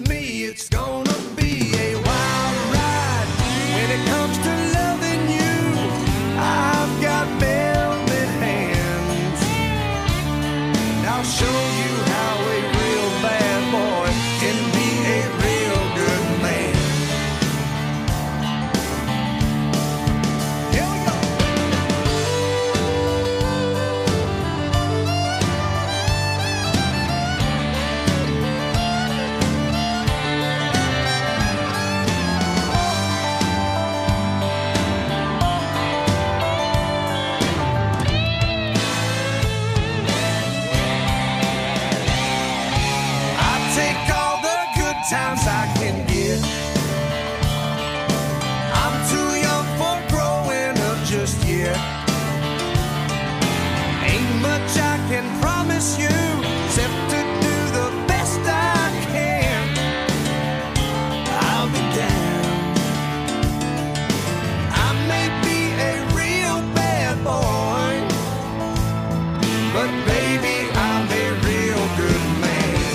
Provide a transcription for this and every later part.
with me, it's gonna be a wild ride. When it comes to loving you, I've got velvet hands. And I'll show you how a real bad boy can be a real good man. Here we go. Times I can get. I'm too young for growing up just yet. Ain't much I can promise you except to do the best I can. I'll be down. I may be a real bad boy, but baby, I'm a real good man.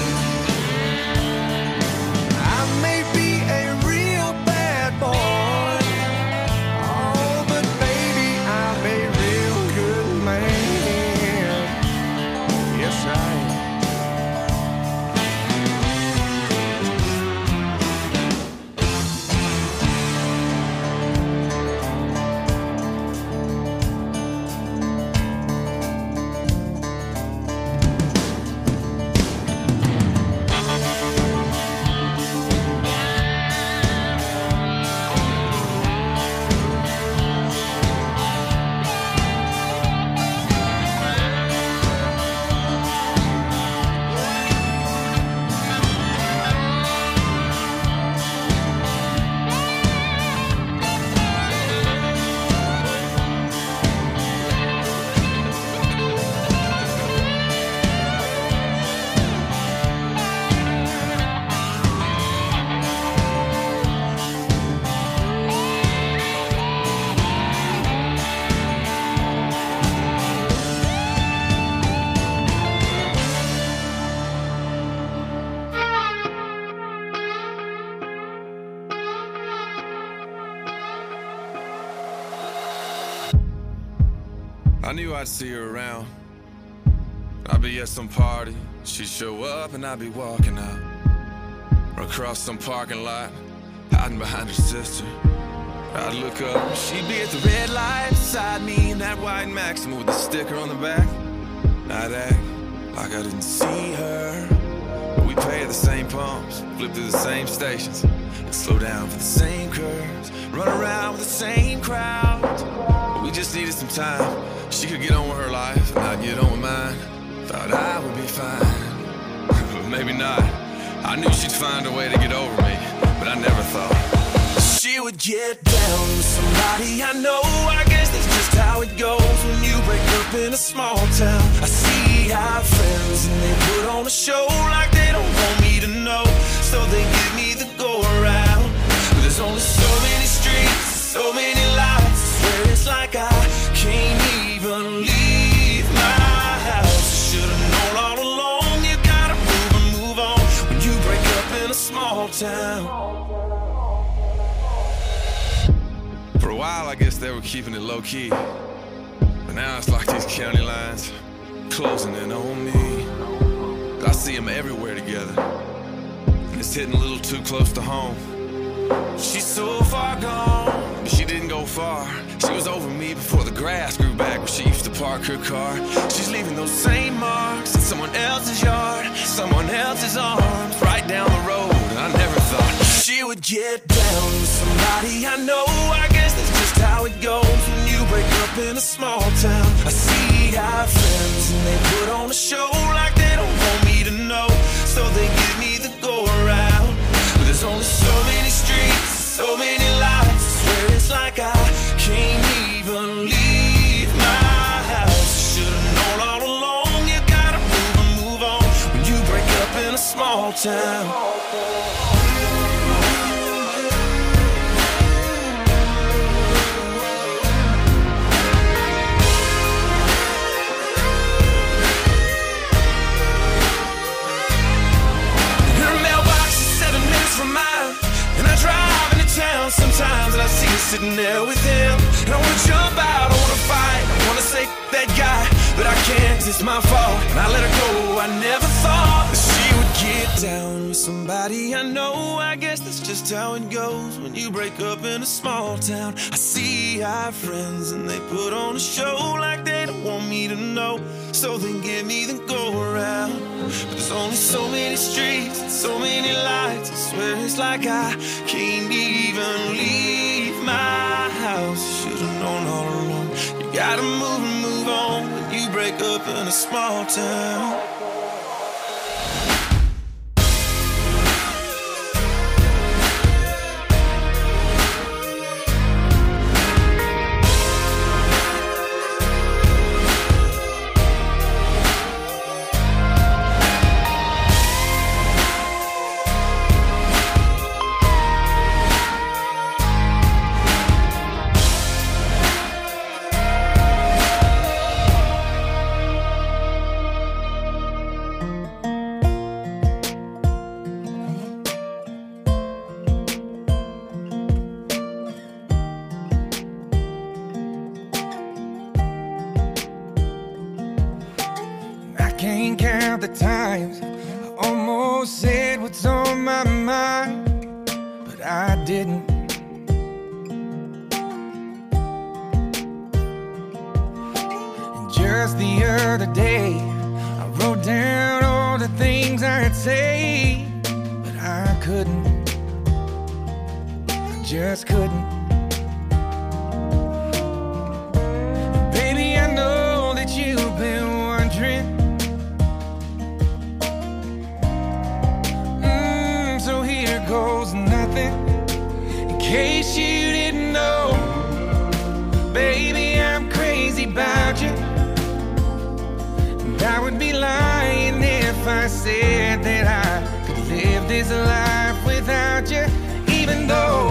I knew I'd see her around. I'd be at some party, she'd show up and I'd be walking out. Or across some parking lot, hiding behind her sister. I'd look up, she'd be at the red light beside me in that white Maxima with a sticker on the back. I'd act like I didn't see her, but we pay at the same pumps, flip through the same stations, and slow down for the same curves, run around with the same crowds. But we just needed some time. She could get on with her life, and I'd get on with mine. Thought I would be fine, but maybe not. I knew she'd find a way to get over me, but I never thought she would get down with somebody I know. I guess that's just how it goes when you break up in a small town. I see our friends and they put on a show like they don't want me to know, so they give me the go around. But there's only so many streets, so many lights. I swear it's like I can't even leave my house. Should've known all along you gotta move and move on when you break up in a small town. For a while, I guess they were keeping it low-key, but now it's like these county lines closing in on me. I see them everywhere together, and it's hitting a little too close to home. She's so far gone, but she didn't go far. She was over me before the grass grew back where she used to park her car. She's leaving those same marks in someone else's yard, someone else's arms, right down the road. And I never thought she would get down with somebody I know. I guess that's just how it goes when you break up in a small town. I see our friends and they put on a show like they don't want me to know, so they give me the go around. But there's only so many streets, so many lights. I swear it's like I can't even leave my house. Should've known all along you gotta move and move on when you break up in a small town. Her mailbox is 7 sitting there with him. And I wanna jump out, I wanna fight, I wanna say that guy, but I can't, 'cause it's my fault. And I let her go, I never thought that she would get down with somebody I know. I guess that's just how it goes when you break up in a small town. I see our friends and they put on a show like they don't want me to know. So they give me the go around, but there's only so many streets and so many lights. I swear it's like I can't even leave my house. Should've known all along. You gotta move and move on when you break up in a small town. Can't count the times I almost said what's on my mind, but I didn't. And just the other day I wrote down all the things I'd say, but I couldn't. I just couldn't. Baby, I know that you've been wondering. So here goes nothing, in case you didn't know. Baby, I'm crazy about you, and I would be lying if I said that I could live this life without you. Even though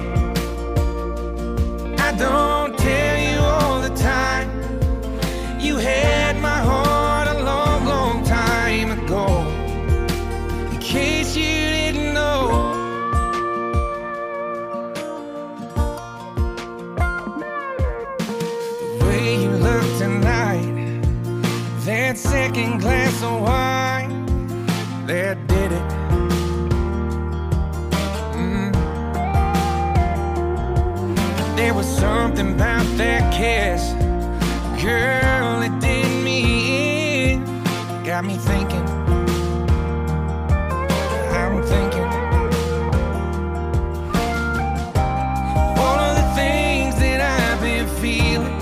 I don't tell you all the time, you had my heart a long, long time ago. In case you didn't know, the way you look tonight, that second glass of wine, that did it. There was something about that kiss, girl, it did me in. Got me thinking, I'm thinking all of the things that I've been feeling.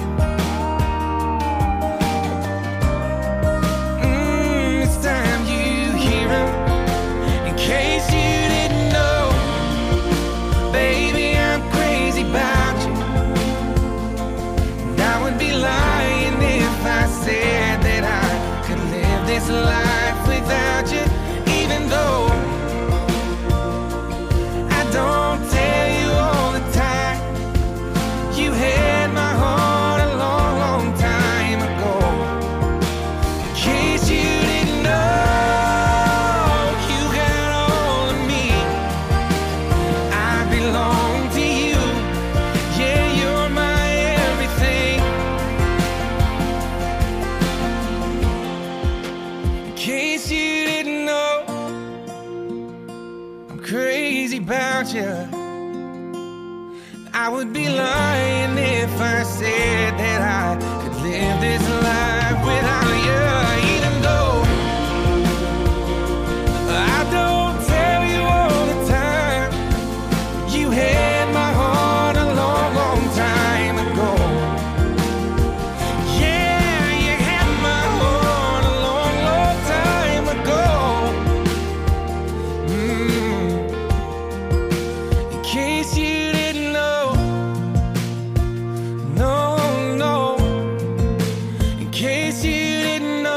It's time you hear them, in case you didn't know. Baby, I'm crazy about you, and I would be lying if I said that I could live this life without you. Even though I don't tell you all the time, you had my heart a long, long time ago. In case you didn't know, you got all of me, I belong to you. Yeah, you're my everything. In case you didn't know, I'm crazy about you. I would be lying if I said that I could live this life without you. Even though I don't tell you all the time, you had my heart a long, long time ago. Yeah, you had my heart a long, long time ago. In case you didn't know, no, no. In case you didn't know.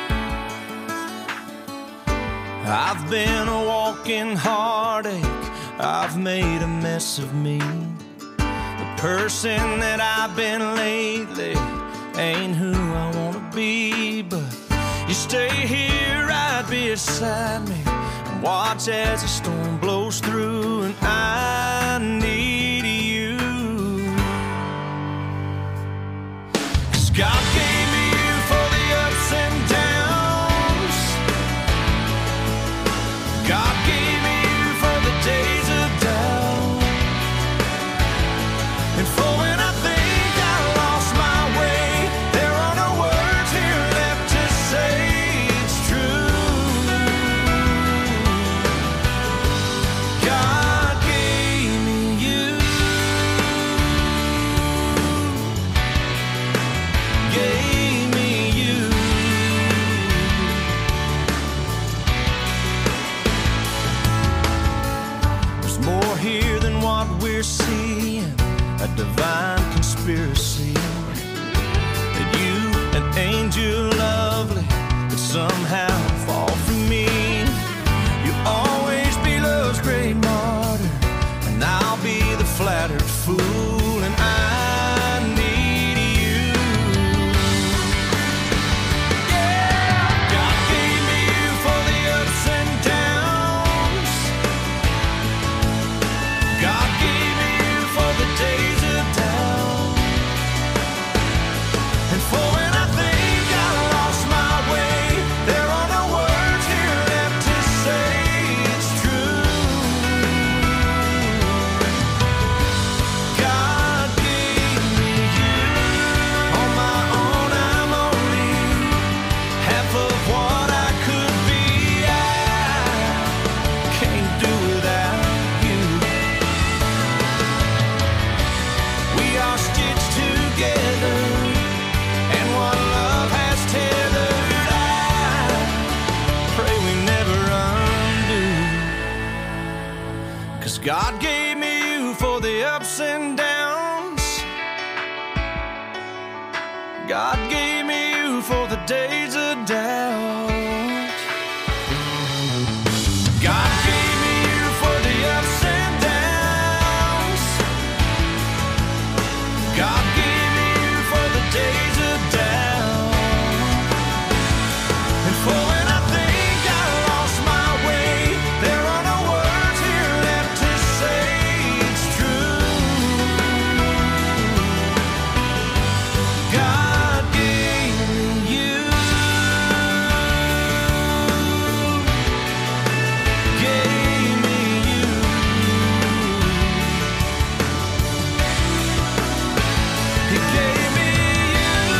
I've been a walking heartache I've made a mess of me. The person that I've been lately ain't who I wanna be, but you stay here right beside me and watch as the storm blows through, and I need you. 'Cause God gave me you for the ups and downs. God gave me you for the days of doubt, and for when I think I lost my way, there are no words here left to say it's true. God gave me you. Gave me you. There's more here than what we're seeing, a divine conspiracy. That you, an angel lovely, could somehow fall from me. You'll always be love's great martyr, and I'll be the flattered fool, and I need you. Yeah, God gave me you for the ups and downs. God gave me you for the days of doubt, and for when I think I lost my way, there are no words here left to say it's true. God gave me you. On my own, I'm only half of what I could be. I can't do without you. We are stitched together, and one love has tethered. I pray we never undo. 'Cause God gave me you for the ups and downs. God gave me you for the days of doubt. God gave me you for the ups and downs. God gave me you for the days of doubt, and for when I think I lost my way, there are no words here left to say it's true. God gave me you. Gave me you. He gave me you.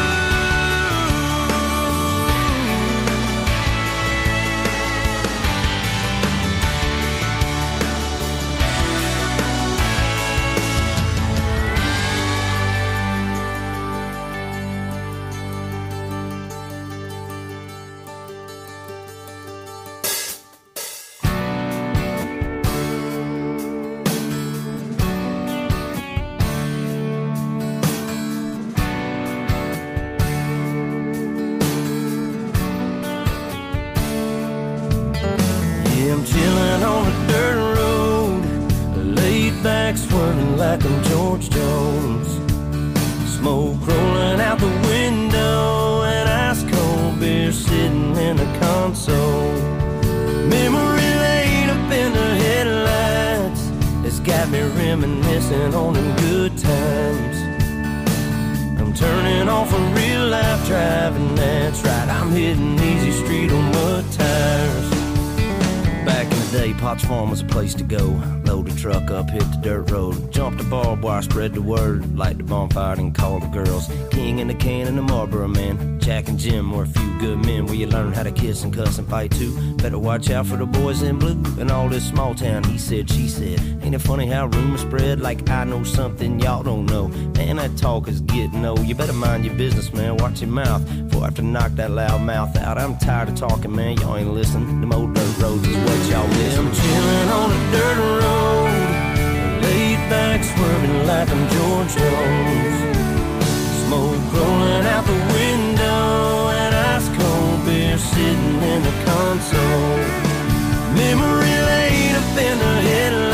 Yeah, I'm chilling on a dirt road, laid back swerving like I'm George Jones. Smoke rolling out the window, and ice cold beer sitting in the console. Memory laid up in the headlights, it's got me reminiscing on them good times. I'm turning off a real life driving, that's right, I'm hitting easy street on mud tires. Back in the day, Potts Farm was a place to go. Load the truck up, hit the dirt road, jump the barbed wire, spread the word, light the bonfire and call the girls. King and the can and the Marlboro man, Jack and Jim were a few good men where you learn how to kiss and cuss and fight too. Better watch out for the boys in blue and all this small town he said, she said. Ain't it funny how rumors spread like I know something y'all don't know? Man, that talk is getting old. You better mind your business, man, watch your mouth before I have to knock that loud mouth out. I'm tired of talking, man, y'all ain't listening. Them old dirt roads is what y'all miss. I'm chilling on a dirt road, laid back swerving like I'm George Jones. Smoke rolling out the window, and ice cold beer sitting in the console. Memory laid up in the headlights,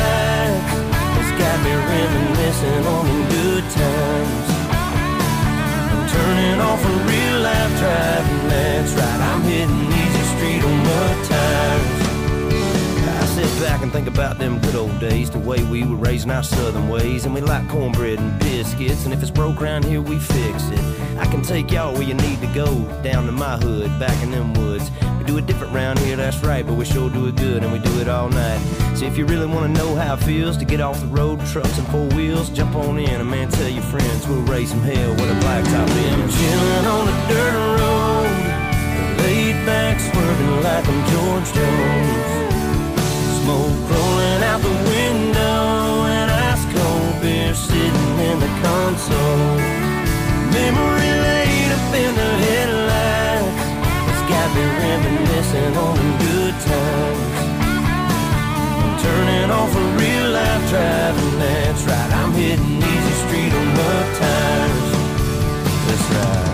reminiscing on them good times. I'm turning off a real life driving, that's right. I'm hitting easy street on mud tires. I sit back and think about them good old days, the way we were raised in our southern ways. And we like cornbread and biscuits, and if it's broke around here, we fix it. I can take y'all where you need to go, down to my hood, back in them woods. We do it different round here, that's right, but we sure do it good, and we do it all night. So if you really want to know how it feels to get off the road, trucks and four wheels, jump on in, and man, tell your friends we'll raise some hell with a blacktop in. I'm chilling on the dirt road, laid back, swerving like I'm George Jones. Smoke rolling out the window, and ice cold beer sitting in the console. Memory laid up in the headlights, it's got me reminiscing on the good times. I'm turning off a real life driving, that's right. I'm hitting easy street on mud tires, that's right.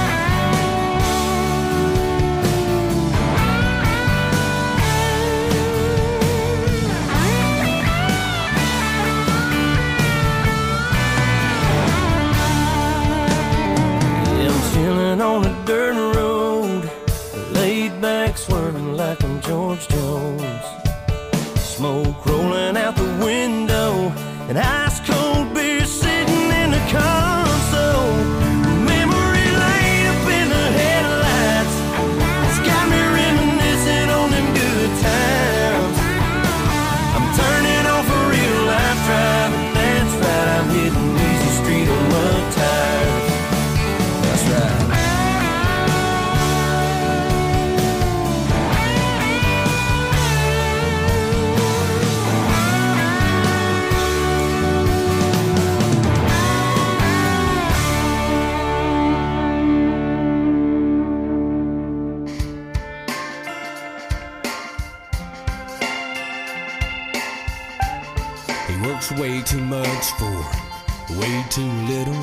On a dirt road, laid back, swerving like I'm George Jones. Smoke rolling out the window, and ice cold beer sitting in the console. Memory laid up in the headlights, it's got me reminiscing on them good times. I'm turning off a real life driving, that's right. I'm hitting easy street on mud tires, that's right. Way too much for way too little.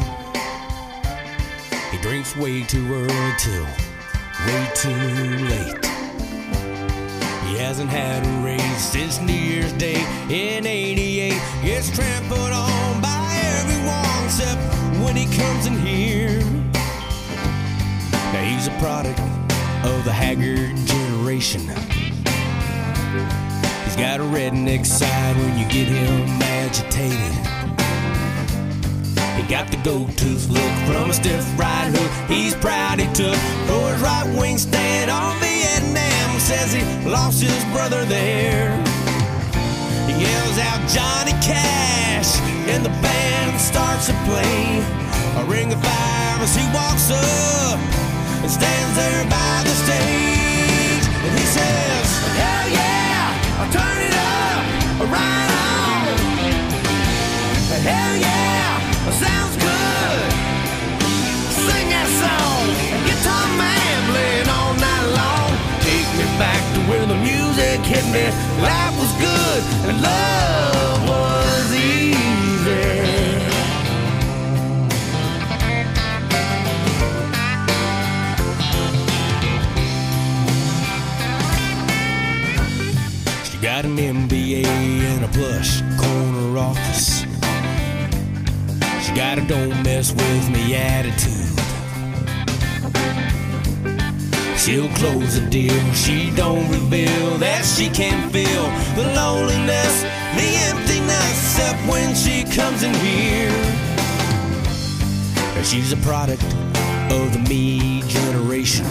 He drinks way too early till way too late. He hasn't had a raise since New Year's Day in '88. Gets trampled on by everyone except when he comes in here. Now he's a product of the haggard generation. He's got a redneck side when you get him agitated. He got the gold-tooth look from a stiff right hook he's proud he took for his right-wing stand on Vietnam. Says he lost his brother there. He yells out Johnny Cash, and the band starts to play a ring of fire as he walks up and stands there by the stage. And he says, hell yeah, I'll turn it up, right on. Hell yeah, sounds good. Sing that song, guitar man playing all night long. Take me back to where the music hit me. Life was good and love was easy. She got an MBA and a plush corner office. She got a don't mess with me attitude. She'll close a deal, she don't reveal that she can feel the loneliness, the emptiness, except when she comes in here. She's a product of the me generation.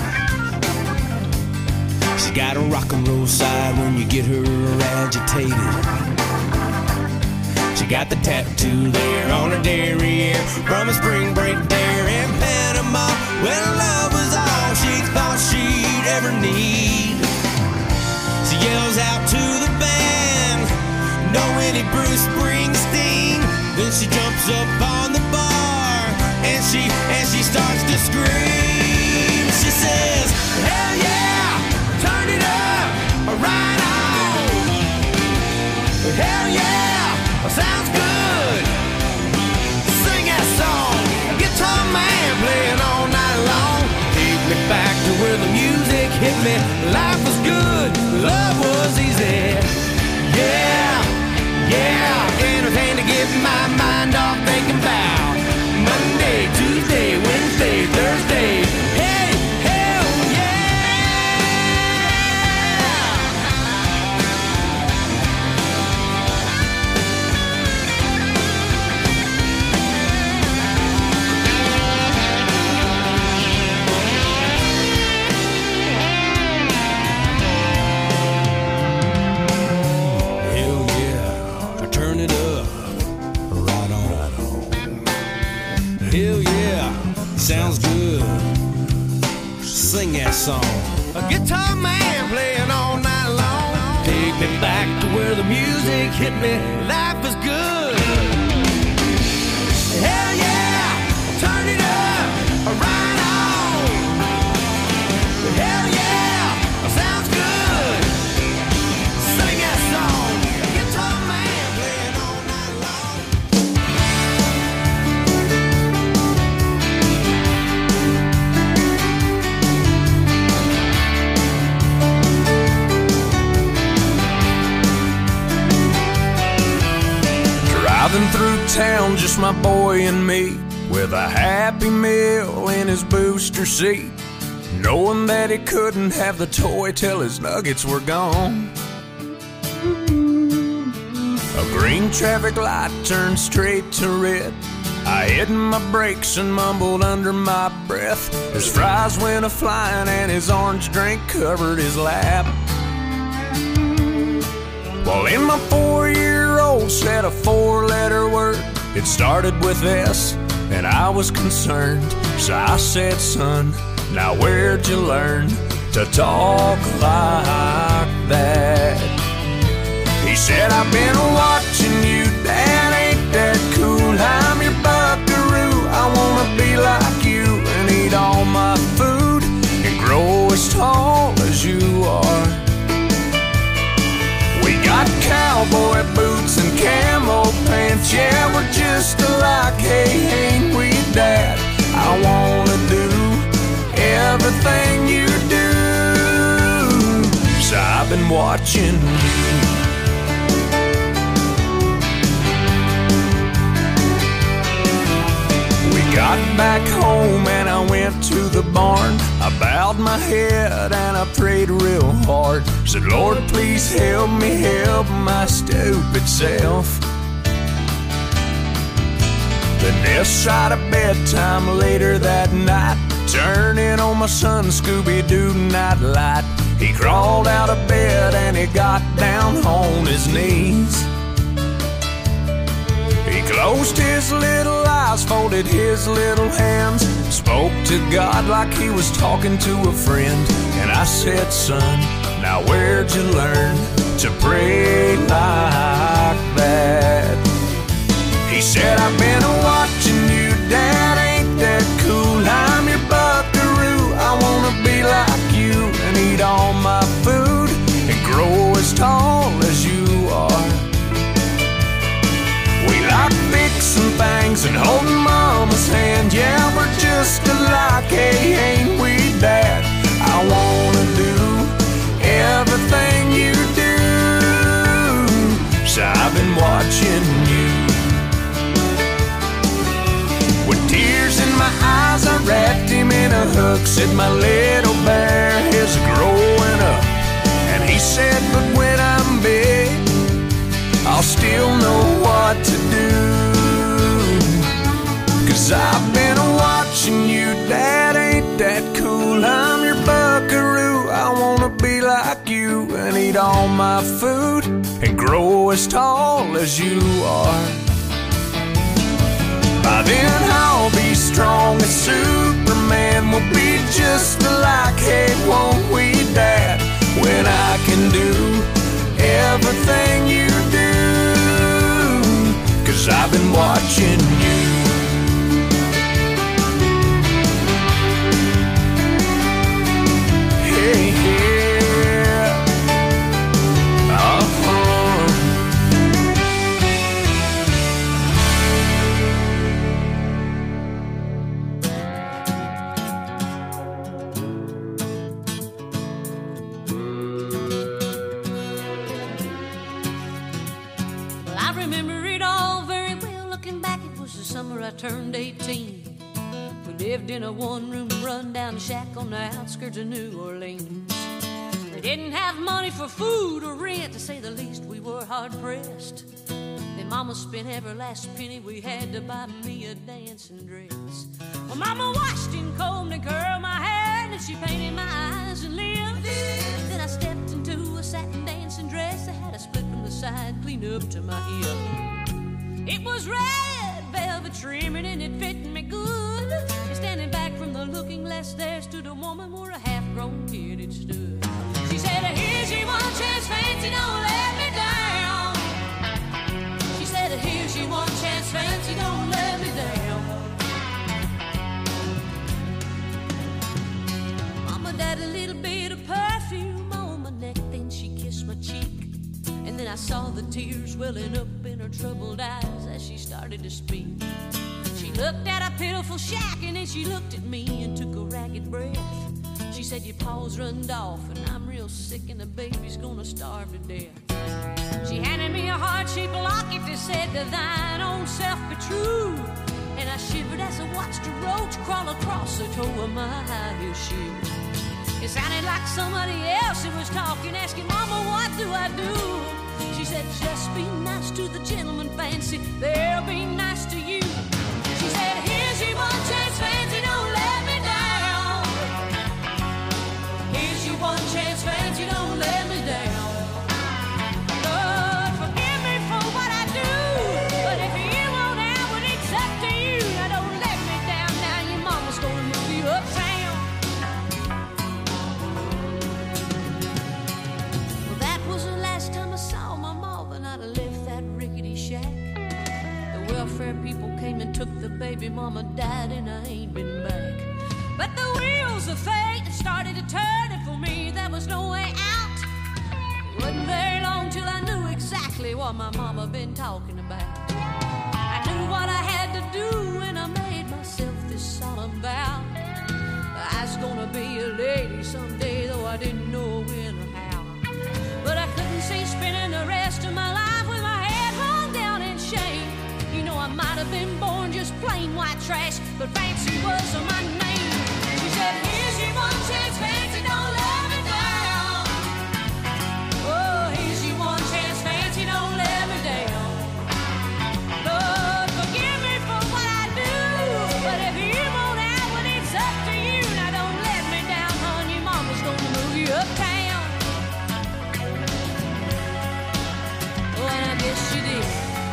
She's got a rock and roll side when you get her agitated. She got the tattoo there on her derriere from a spring break there in Panama, when love was all she thought she'd ever need. She yells out to the band, "Know any Bruce Springsteen?" Then she jumps up on the bar and she starts to scream. She says, "Hell yeah, turn it up, right on. Hell yeah, sounds good. Sing that song, guitar man playing all night long. Take me back to where the music hit me. Life was good, love was easy. Yeah, yeah, anything to get my mind off song. A guitar man playing all night long. Take me back to where the music hit me. Life is good. Hell yeah, turn it up, right on. Hell yeah, sounds good. Sing that song. A guitar man playing all night long. Driving through town, just my boy and me, with a Happy Meal in his booster seat, knowing that he couldn't have the toy till his nuggets were gone. A green traffic light turned straight to red. I hit my brakes and mumbled under my breath. His fries went a-flying and his orange drink covered his lap. Well, in my 4-year-old said a 4-letter word. It started with S, and I was concerned. So I said, son, now where'd you learn to talk like that? He said, I've been watching you, Dad, ain't that cool? I'm your buckaroo, I wanna be like you and eat all my food and grow as tall as you are. We got cowboy boots and camo pants, yeah, we're just alike, hey, ain't we, Dad? I wanna do everything you do, so I've been watching you. Got back home and I went to the barn. I bowed my head and I prayed real hard. Said, Lord, please help me help my stupid self. Then this side of bedtime later that night, turning on my son Scooby-Doo nightlight. He crawled out of bed and he got down on his knees. He closed his little eyes, folded his little hands, spoke to God like he was talking to a friend. And I said, son, now where'd you learn to pray like that? He said, I've been watching you, Dad, ain't that cool? I'm your buckaroo, I wanna be like you and eat all my food and grow as tall as you are. We like fixing things and holding Mama's hand. Yeah, we're just alike, hey, ain't we, Dad? I wanna do everything you do, so I've been watching you. With tears in my eyes, I wrapped him in a hook. Said, my little bear is growing up. And he said, but when I'm big, I'll still know what to do. 'Cause I've been watching you, Dad, ain't that cool? I'm your buckaroo, I wanna be like you and eat all my food and grow as tall as you are. By then I'll be strong as Superman, we'll be just alike, hey, won't we, Dad? When I can do everything you do, 'cause I've been watching you. Hey, yeah. I turned 18. We lived in a one-room rundown shack on the outskirts of New Orleans. We didn't have money for food or rent, to say the least. We were hard-pressed. Then Mama spent every last penny we had to buy me a dancing dress. Well, Mama washed and combed and curled my hair, and she painted my eyes and lips. Then I stepped into a satin dancing dress that had a split from the side, cleaned up to my hip. It was red, velvet trimming and it fitting me good. And standing back from the looking glass there stood a woman where a half-grown kid had stood. She said, here's your one chance, fancy, don't let me down. She said, here's your one chance, fancy, don't let me down. Mama died a little bit of perfume on my neck, then she kissed my cheek. And then I saw the tears welling up in her troubled eyes as she started to speak. She looked at a pitiful shack and then she looked at me and took a ragged breath. She said, your paws runned off and I'm real sick and the baby's gonna starve to death. She handed me a heart-shaped locket that said, to thine own self be true. And I shivered as I watched a roach crawl across the toe of my high heel shoe. It sounded like somebody else who was talking, asking, Mama, what do I do? She said, just be nice to the gentleman, fancy, they'll be nice to you. She said, here's your one chance, fancy, don't let me down. Here's your one chance, fancy, don't let me down. Lord, forgive me for what I do, but if you want out, well, it's up to you. Now don't let me down, now your mama's gonna move you uptown. Well, that was the last time I saw my mama, and I'd have left that rickety shack. The welfare people came and took the baby, mama died, and I ain't been back. But the wheels of fate started to turn, and for me there was no way out. It wasn't very long till I knew exactly what my mama been talking about. I knew what I had to do, and I made myself this solemn vow. I was gonna be a lady someday, though I didn't know when or how. But I couldn't see spending the rest of my life with my head hung down in shame. You know, I might have been born just plain white trash, but fancy was my name. She said, here's your one chance, fancy, don't let me down. Oh, here's your one chance, fancy, don't let me down. Lord, forgive me for what I do, but if you want out, well, it's up to you. Now don't let me down, hon, your mama's gonna move you uptown. Oh, and I guess she did.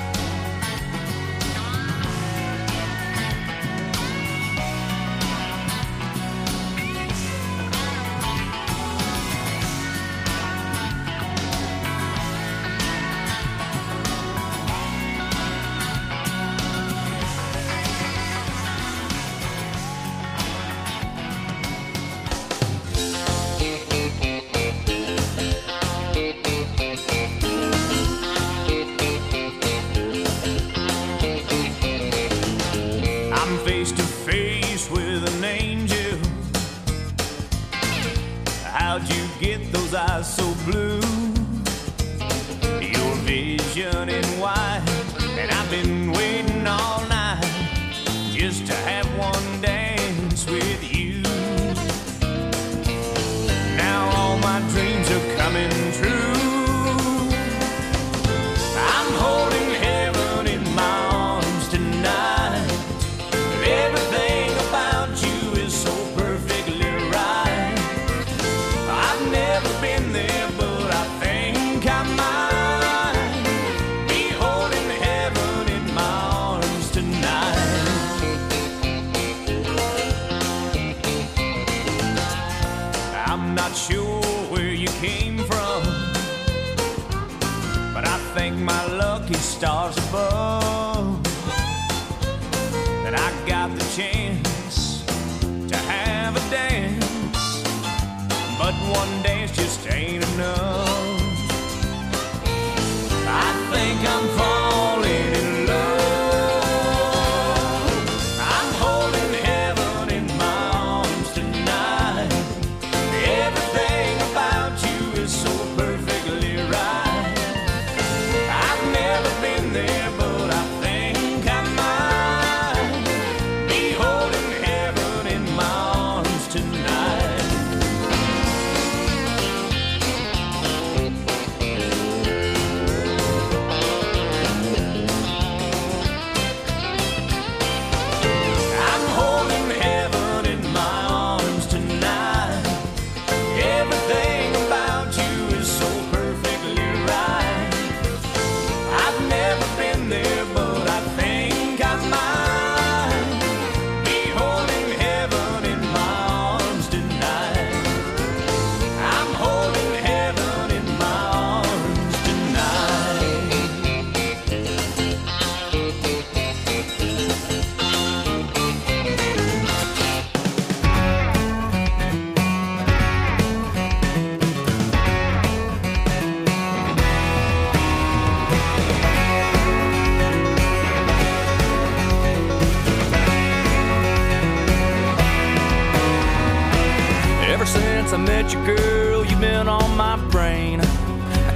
Face to face with an angel. How'd you get those eyes so blue? Your vision in white, and I've been waiting all night just to have one dance with you. Now all my dreams are coming true. I'm holding heaven in my arms tonight. Everything about you is so perfectly right. I've never been there, but I think I might be holding heaven in my arms tonight. I'm not sure where you came from, but I thank my lucky stars above that I got the chance to have a dance. But one dance just ain't enough. I think I'm falling in love. I'm holding heaven in my arms tonight. Everything about you is so perfectly right. I've never been there, but I think I might be holding heaven in my arms tonight.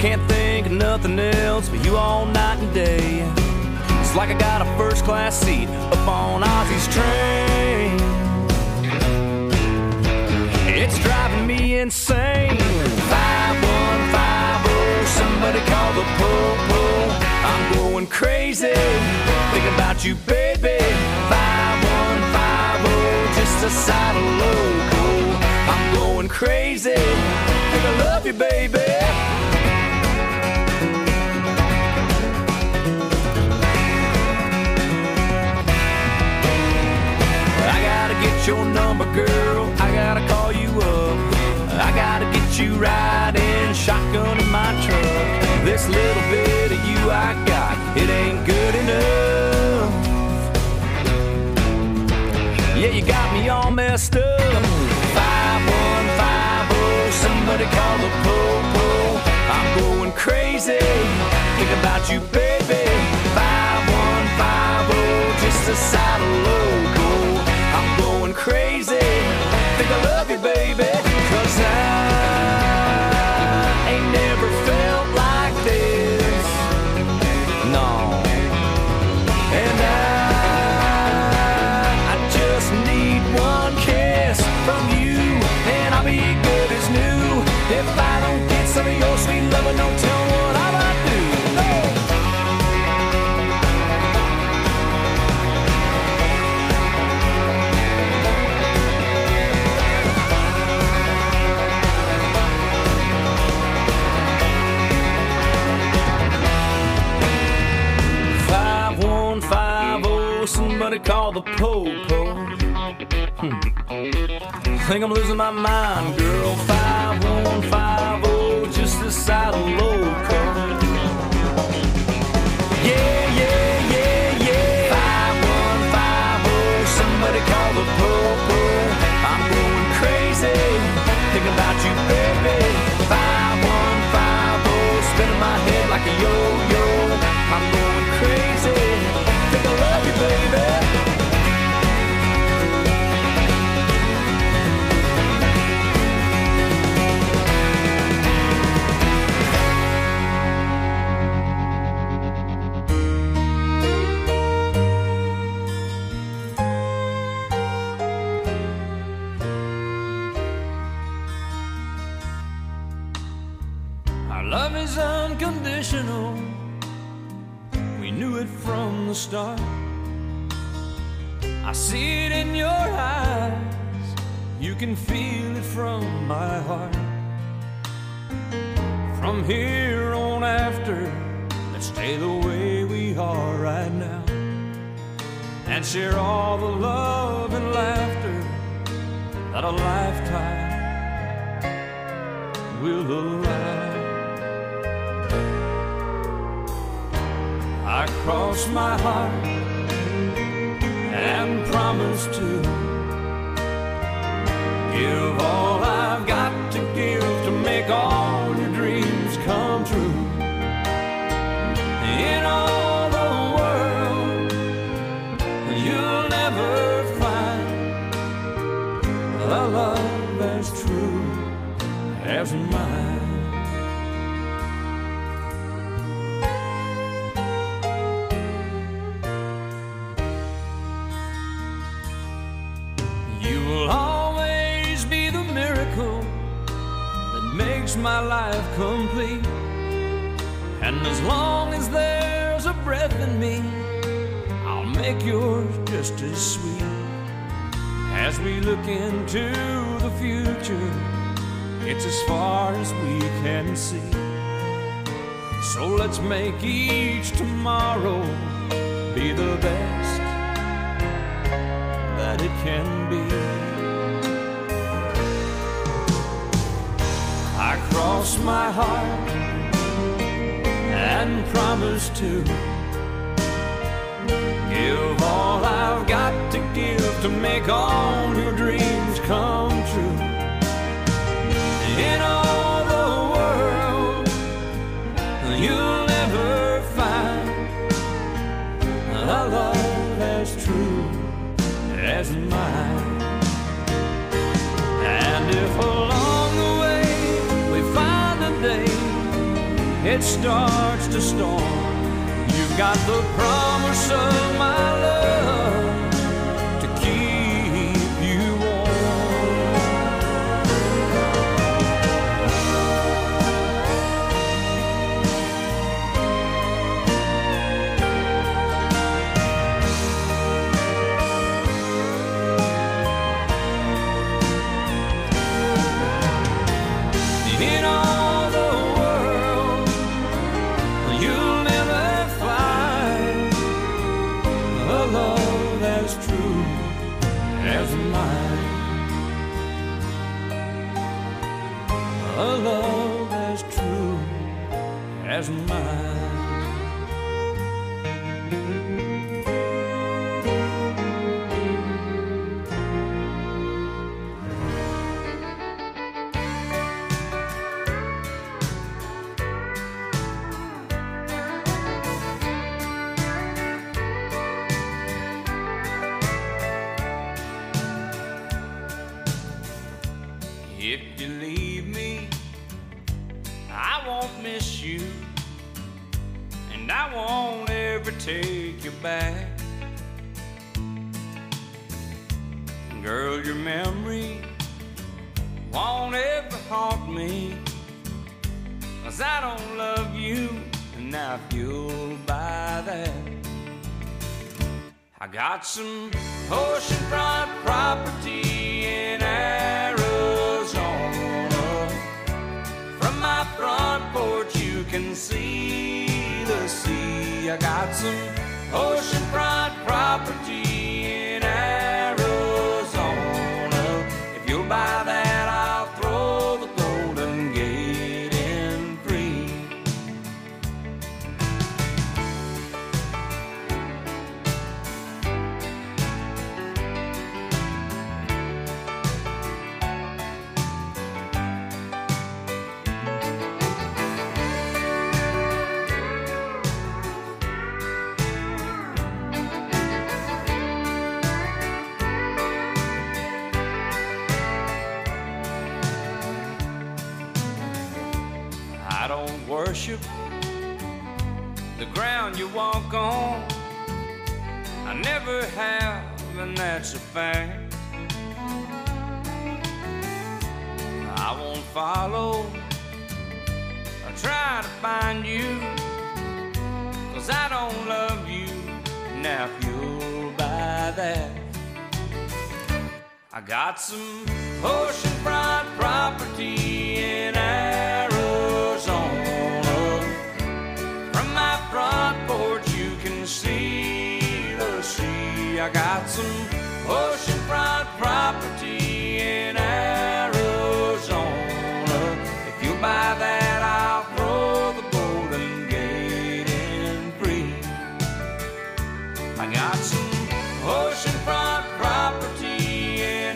Can't think of nothing else but you all night and day. It's like I got a first-class seat up on Ozzy's train. It's driving me insane. 5150, somebody call the po-po. I'm going crazy, thinking about you, baby. 5150, just a side of loco. I'm going crazy, think I love you, baby. I gotta get your number, girl, I gotta call you up. I gotta get you riding shotgun in my truck. This little bit of you I got, it ain't good enough. Yeah, you got me all messed up. 5150, somebody call the po-po. I'm going crazy, think about you, baby. 5150, just a side of loco. I'm going crazy, think I love you, baby. 'Cause I ain't never felt like this, no. And I just need one kiss from you, and I'll be good as new. If I don't get some of your sweet loving, don't tell me what I might do. No. 5150, somebody call the po-po. Think I'm losing my mind, girl. 5150, just a side of loco. Yeah, yeah, yeah, yeah. 5150, somebody call the po-po. I'm going crazy, thinking about you, baby. 5150, spinning my head like a yo-yo. I'm going crazy, think I love you, baby. Our love is unconditional. We knew it from the start. I see it in your eyes. You can feel it from my heart. From here on after, let's stay the way we are right now, and share all the love and laughter that a lifetime will allow. I cross my heart and promise to give all I've got to give to make all your dreams come true. In all the world, you'll never find a love as true as mine. My life complete, and as long as there's a breath in me, I'll make yours just as sweet. As we look into the future, it's as far as we can see. So let's make each tomorrow be the best that it can be. I cross my heart and promise to give all I've got to give to make all your dreams come true. In all the world, you'll never find a love as true as mine. And if along the way we find a day it starts to storm, you've got the promise of my love to keep you warm. In all the world, you'll never find a love as true as mine. A love as true as mine. If you leave me, I won't miss you, and I won't ever take you back. Girl, your memory won't ever haunt me, 'cause I don't love you, and now if you'll buy that, I got some oceanfront property in Arizona. From my front porch you can see the sea. I got some oceanfront property in Arizona. If you'll buy that, I'll throw the Golden Gate in free. I don't worship the ground you walk on. I never have, and that's a fact. I won't follow or try to find you, 'cause I don't love you. Now if you'll buy that, I got some oceanfront property in Arizona. From my front porch you can see the sea. I got some oceanfront property in Arizona. If you buy that, I'll throw the Golden Gate in free. I got some oceanfront property in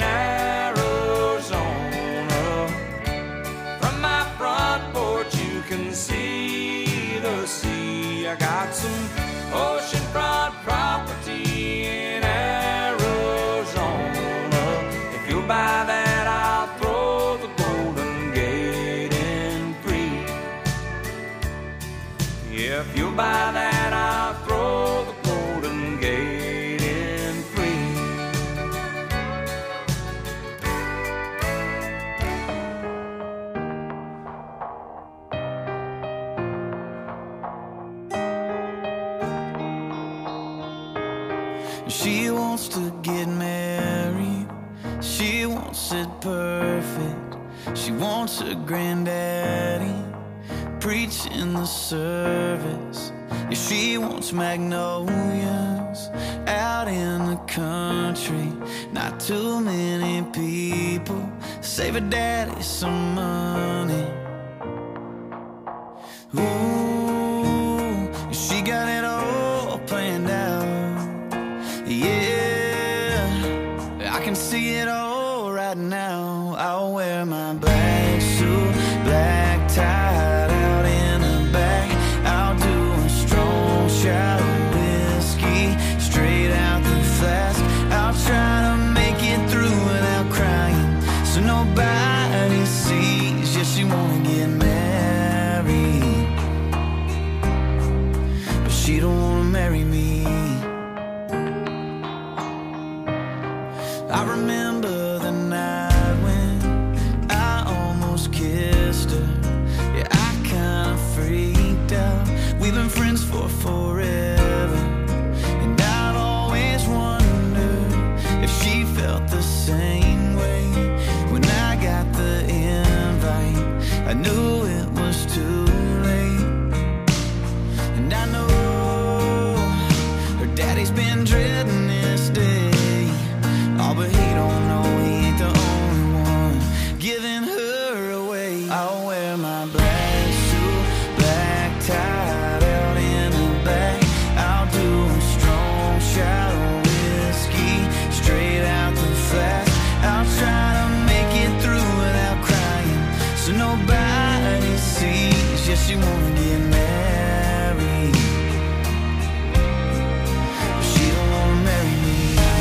Arizona. From my front porch you can see the sea. I got some oceanfront property in Arizona. If you'll buy that, I'll throw the Golden Gate in free. If you'll buy that, I'll throw the Golden Gate in free. She wants to get married. She wants it perfect. She wants her granddaddy preaching the service. Yeah, she wants magnolias out in the country. Not too many people. Save her daddy some money. Ooh, she got it all planned out. Yeah, I can see it all right now. I'll wear my black suit, black tie out in the back. I'll do a strong shot of whiskey straight out the flask. I'll try to make it through without crying, so nobody sees. Yeah, she wanna get married. she don't wanna marry me. I remember the night when I almost kissed her. Yeah, I kinda freaked out. We've been friends for forever, and I'd always wondered if she felt the same way. When I got the invite, I knew it was too late. And I know her daddy's been dreading this day. Oh, but he don't know he ain't the only one giving her away. I'll wear my black suit, black tie out in the back. I'll do a strong shot of whiskey straight out the flask. I'll try to make it through without crying, so nobody sees. Yeah, she wanna get married, but she don't wanna marry me.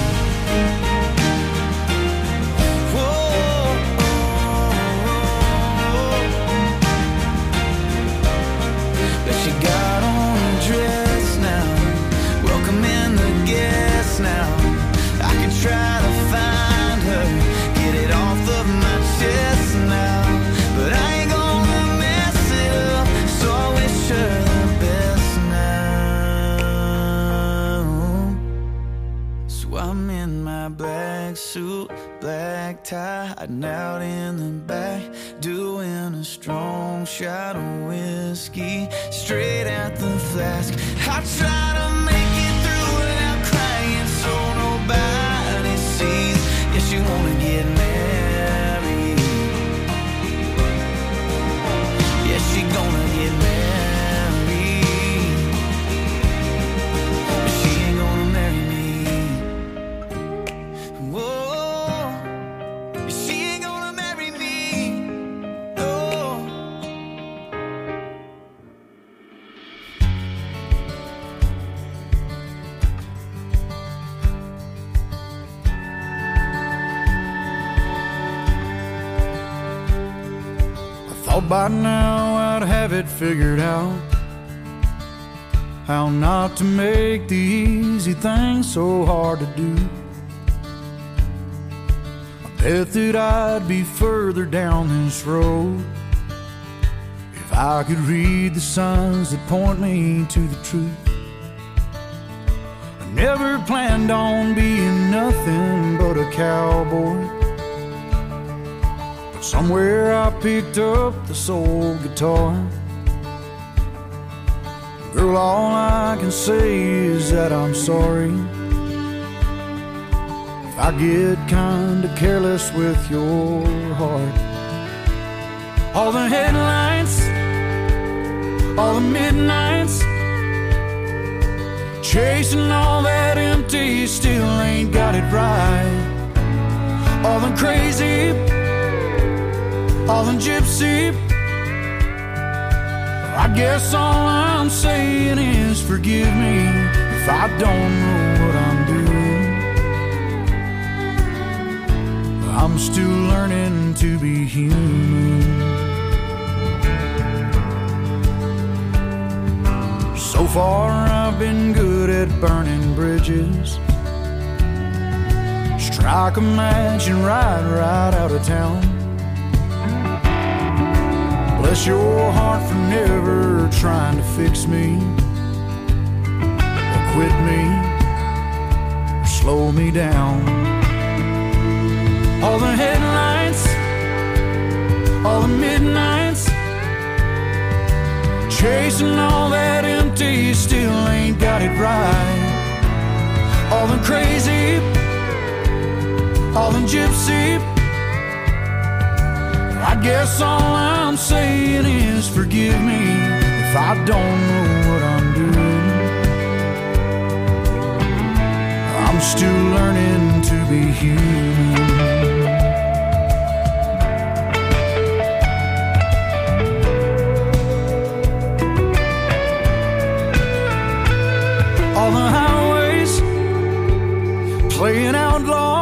But she got on a dress now, welcoming the guests now. I can try to find her, get it off of my chest now, but I ain't gonna mess it up, so I wish her the best now. So I'm in my black suit, black tie, hiding out in the back, doing a strong shot of whiskey straight out the flask. I try to make it through without crying, so nobody sees. Yeah, she wanna get married. Yeah, she gonna get married, but she ain't gonna marry me. Whoa, she ain't gonna marry me. No. Thought by now I'd have it figured out, how not to make the easy things so hard to do. I bet that I'd be further down this road if I could read the signs that point me to the truth. I never planned on being nothing but a cowboy, but somewhere I picked up the soul guitar. Girl, all I can say is that I'm sorry if I get kinda careless with your heart. All the headlights, all the midnights, chasing all that empty, still ain't got it right. All the crazy, all the gypsy, I guess all I'm saying is forgive me if I don't know what I'm doing. I'm still learning to be human. So far I've been good at burning bridges, strike a match and ride right out of town. Bless your heart for never trying to fix me or quit me or slow me down. All the headlights, all the midnights, chasing all that empty, still ain't got it right. All the crazy, all the gypsy, I guess all I'm saying is forgive me if I don't know what I'm doing. I'm still learning to be human. All the highways playing outlaw,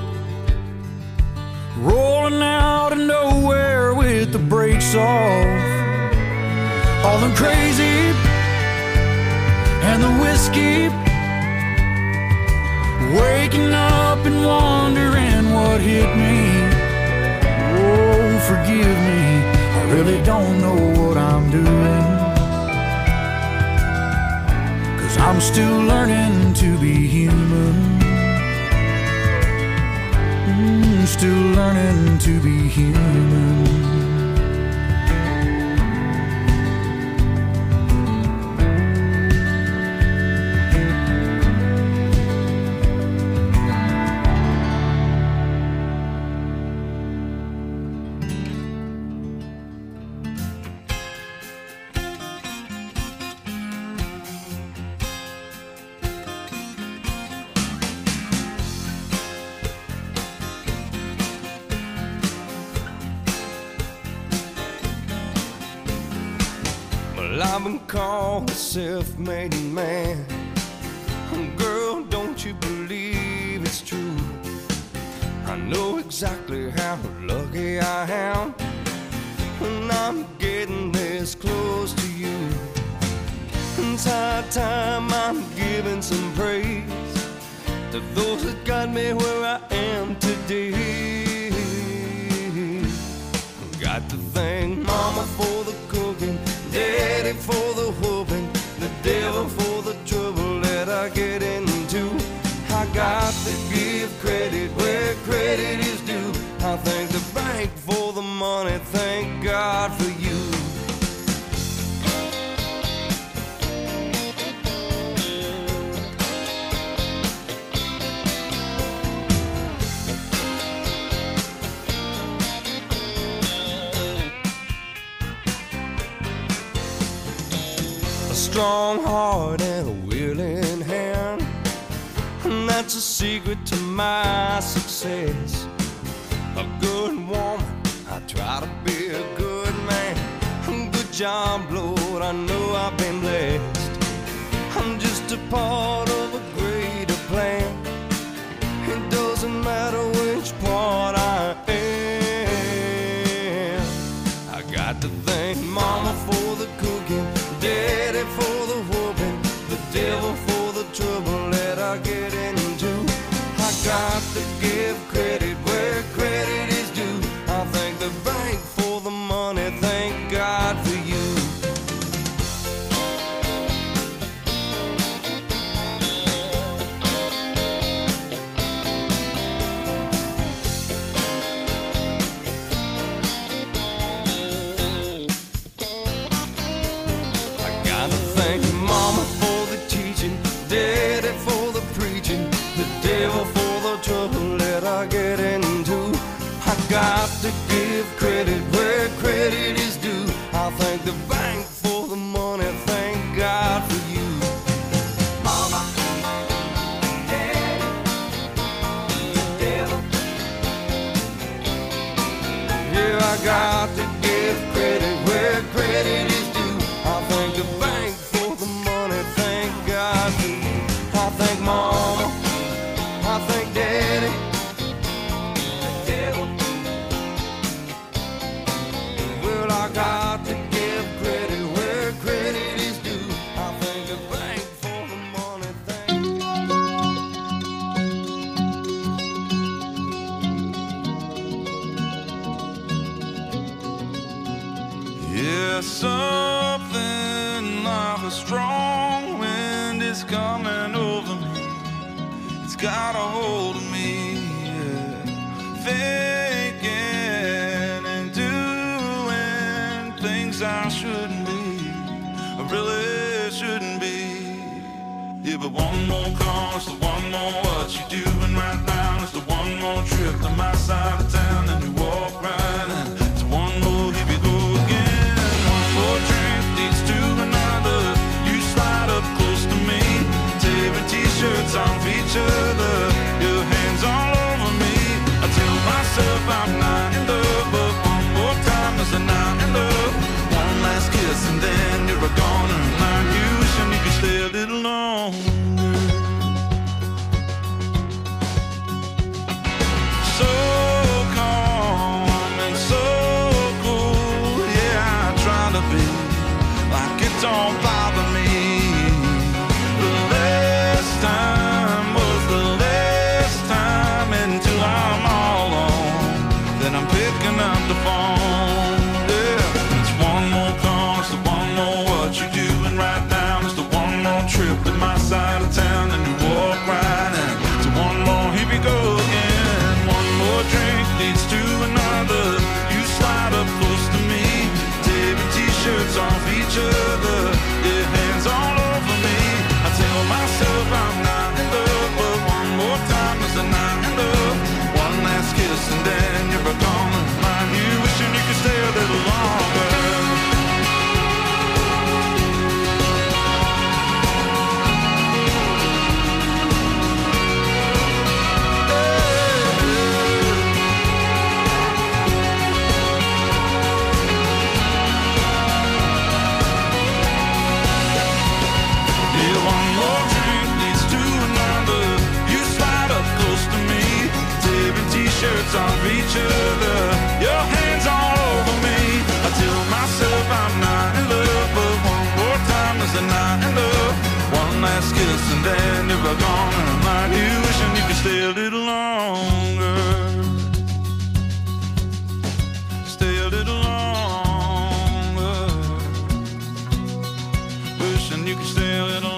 rolling out of nowhere with the brakes off. All the crazy and the whiskey, waking up and wondering what hit me. Oh, forgive me, I really don't know what I'm doing, 'cause I'm still learning to be human. Still learning to be human. Well, I've been called a self-made man. Girl, don't you believe it's true? I know exactly how lucky I am, and I'm getting this close to you. It's high time I'm giving some praise to those that got me where I am today. Got to thank Mama for the cooking, Daddy for the whooping, the devil for the trouble that I get into. I got to give credit where credit is due. I thank the bank for the money, thank God for you. Strong heart and a willing hand, and that's a secret to my success. A good woman, I try to be a good man. Good job, Lord, I know I've been blessed. I'm just a part of a greater plan. It doesn't matter which part I am. I got to thank Mama for the cooking, Daddy for the whooping, the devil for the trouble that I get into. I got to give credit where credit is due. I thank the bank for the money, thank God for you. Thank Mama for the teaching, Daddy for the preaching, the devil for the trouble that I get into. I got to give credit where credit is due. I thank the bank for the money, thank God for you. Mama, Daddy, the devil. Yeah, I got to give credit where credit is due. I thank the bank for the money, thank God for you. I thank Mama, I thank Daddy, the devil. Well, I got to give credit where credit is due. I thank the bank for the money, thank Yeah, something like a strong wind is coming over me. It's got a hold of me, yeah. Thinking and doing things I shouldn't be, I really shouldn't be. Yeah, but one more call is the one more what you doing right now. It's the one more trip to my side of town, and you walk right in. It's one more, here we go again. One more drink leads to another. You slide up close to me, tearing t-shirts off each other, your hands all over me. I tell myself I'm not in love, but one more time is a not in love. One last kiss and then you're gone, and I'm wishing you could stay a little longer. So call my side of town, and you walk right in. So one more, here we go again. One more drink leads to another. You slide up close to me, tearing t-shirts off each other, your hands all over me. I tell myself I'm not in love, but one more time is a not in love. One last kiss and then you're gone. Mind you, wishing you could stay a little longer. Shirts off each other, your hands all over me. I tell myself I'm not in love, but one more time is a not in love. One last kiss and then you're gone, and I'm like you, wishing you could stay a little longer. Stay a little longer. Wishing you could stay a little longer.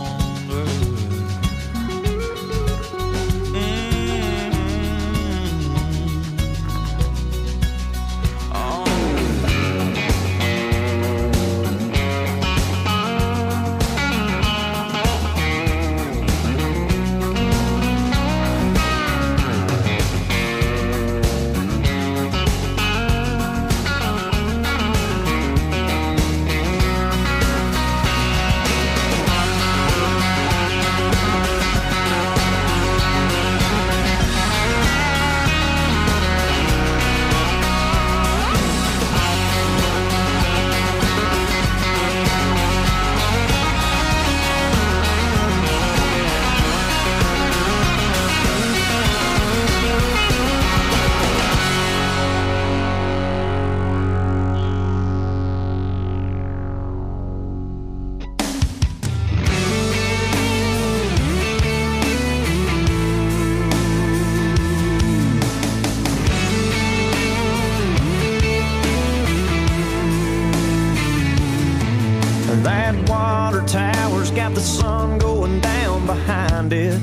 That water tower's got the sun going down behind it.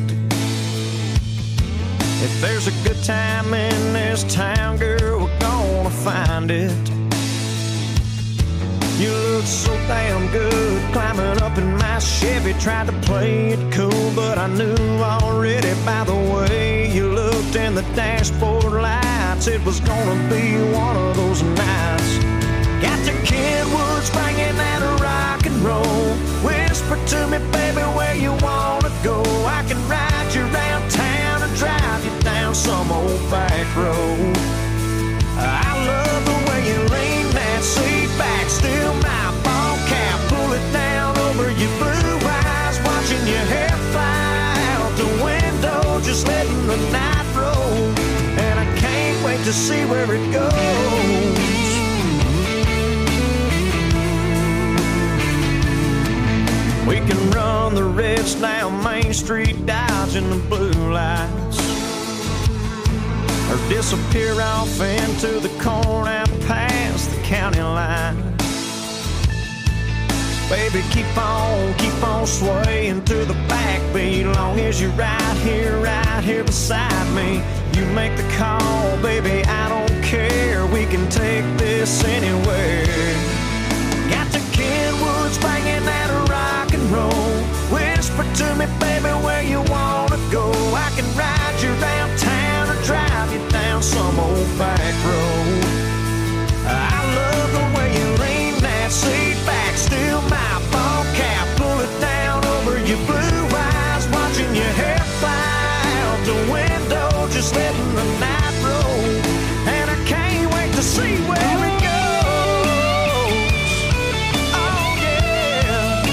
If there's a good time in this town, girl, we're gonna find it. You look so damn good climbing up in my Chevy. Tried to play it cool, but I knew already by the way you looked in the dashboard lights it was gonna be one of those nights. Got the Kenwoods bringing that rock and roll. Whisper to me, baby, where you wanna go. I can ride you around town and drive you down some old back road. I love the way you lean that seat back, still my ball cap, pull it down over your blue eyes, watching your hair fly out the window, just letting the night roll. And I can't wait to see where it goes. We can run the reds down Main Street, dodging the blue lights, or disappear off into the corn out past the county line. Baby, keep on swaying to the backbeat, long as you're right here beside me. You make the call, baby, I don't care. We can take this anywhere. Got the Kenwoods banging that rock and roll. Whisper to me, baby, where you wanna go. I can ride you around town or drive you down some old back road. I love the way you lean that seat back, still my ball cap, pull it down over your blue eyes, watching your hair fly out the window, just letting the night roll. And I can't wait to see where it goes. Oh yeah.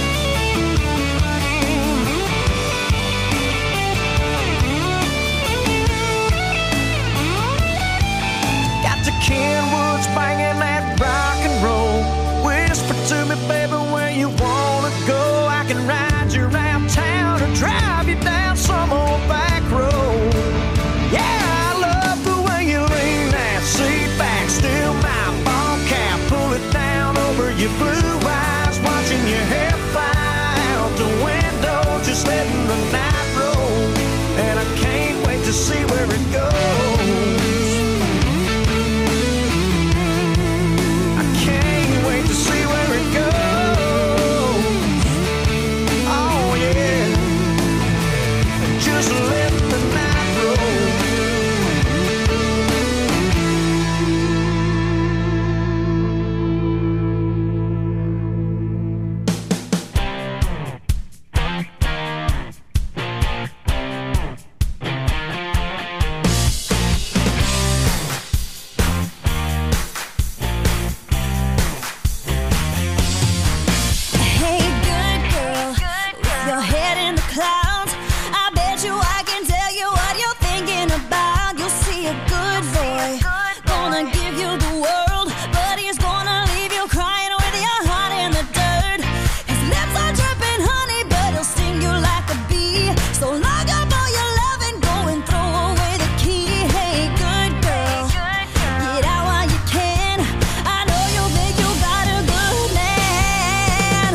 clouds. I bet you I can tell you what you're thinking about. You'll see a good boy, gonna give you the world, but he's gonna leave you crying with your heart in the dirt. His lips are dripping honey, but he'll sting you like a bee. So lock up all your love and go and throw away the key. Hey, good girl, get out while you can. I know you think you got a good man.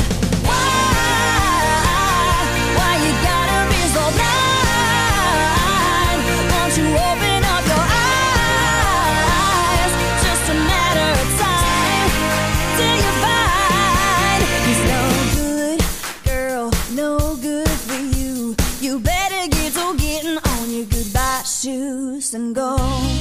Why you gotta be so blind? Won't you open up your eyes? Just a matter of time till you find he's no good, girl, no good for you. You better get to getting on your goodbye shoes and go.